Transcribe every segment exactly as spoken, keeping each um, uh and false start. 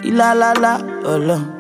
Kila la la, alone.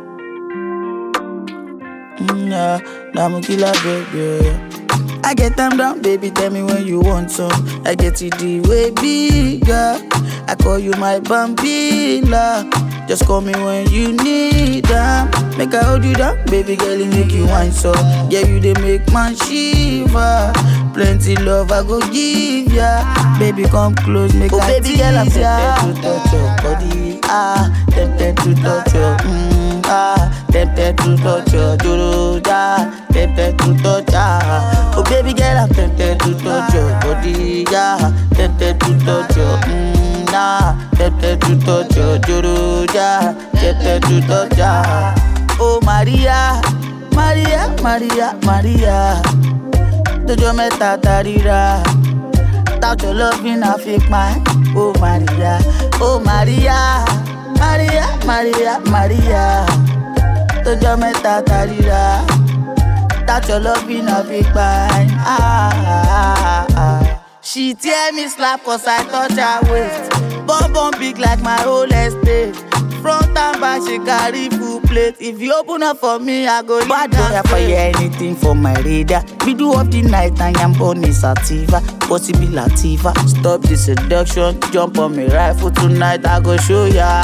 Mm, yeah, Namu killer baby. I get them down, baby. Tell me when you want some. I get it the way bigger. I call you my bambila. Just call me when you need them. Make I hold you down, baby girl, and make you wine so. Yeah, you they make man shiver. Plenty love I go give ya. Baby come close, make oh, I baby girl, I'm tempted to touch your body. Ah, tempted to touch your mm, ah, tempted to touch your juru ja, tempted to touch ah. Oh baby girl, I'm tempted to touch your body. Yeah, tempted to touch your mm, nah, tempted to touch your juru ja, tempted to touch ah. Oh Maria, Maria, Maria, Maria. Dojo meta tarira. Without your loving, I fake mine. Oh Maria, oh Maria, Maria, Maria, Maria. Dojo meta tarira. Without your loving, I fake mine. Ah, ah, ah, ah. She tear me slap cause I touch her waist. Bum bum big like my whole estate. Front and back, she carry full plate. If you open up for me, I go bad boy. For you anything for my radar. Middle of the night, I am born is sativa. Possibly Lativa. Stop the seduction. Jump on me rifle tonight. I go show ya.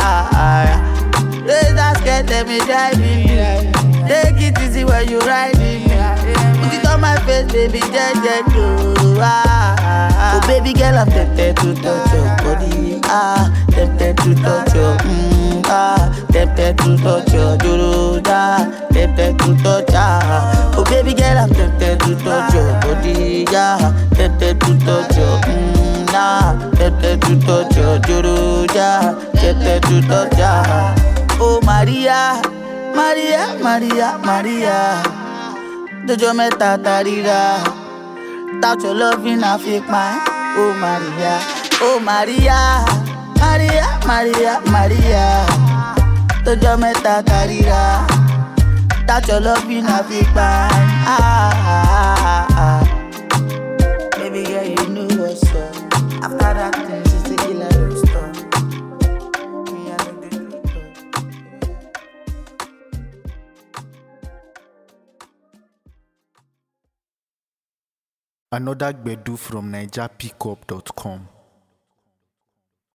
Raise that skirt, let me drive in. Take it easy when you ride in. Put it on my face, baby, just just do. Ah, oh baby girl, I'm tempted to touch your body. Ah, tempted to touch your mm, ah, tempted to touch your juru ja, tempted to touch ah. Oh baby girl, I'm tempted to touch your body. Yeah, tempted to touch your mm, nah, tempted to touch your juru ja, tempted to touch ah. Oh Maria, Maria, Maria, Maria. Dojo meta tarira. Without your loving, I fake mine. Oh Maria, oh Maria, Maria, Maria, Maria. Dojo meta tarira. Without your loving, I fake mine. Ah, ah, ah, ah. Baby girl, you know what's up. After that thing, she's a killer don't stop. Me, I know the truth. Another Gbedu from Niger Pickup dot com.